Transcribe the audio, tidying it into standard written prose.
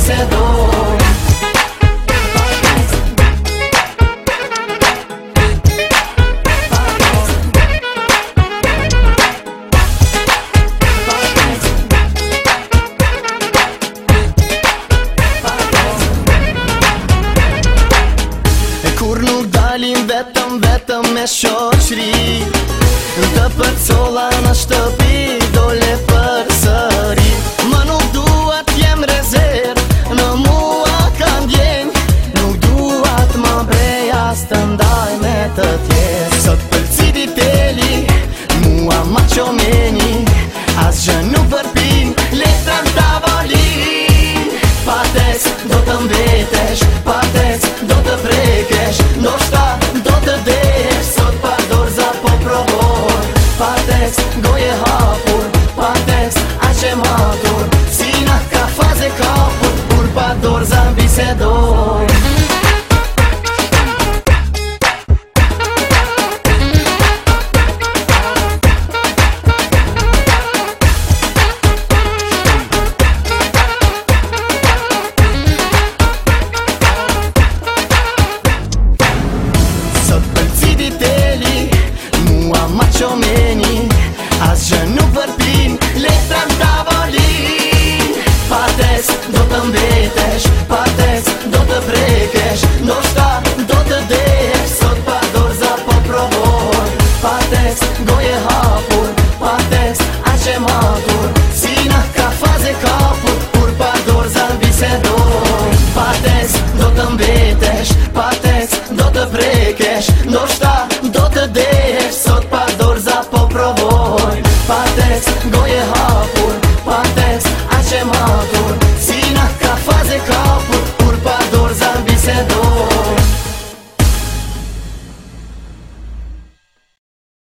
bisedoj. Kur nuk dalim vetëm me shoqri, të përcolla në shtëpi dole për sëri. Më nuk duat jem rezerv, në mua kam djenj, nuk duat më brej as të ndaj me të tjerë. Sot pëlqiti teli, mua ma qomeni, as gjë nuk përpin, letra në tavolin. Pates do të mbetesh, pates do të prekesh, ndoshta do të desh, sot pa dorza po provoj. Pates goje hapur, pates aqe matur, sina ka faze kapur, kur pa dorza bisedoj. Ma qomeni, as gjë nuk përpin, letra në tavolin. Pates do të mbetesh, pates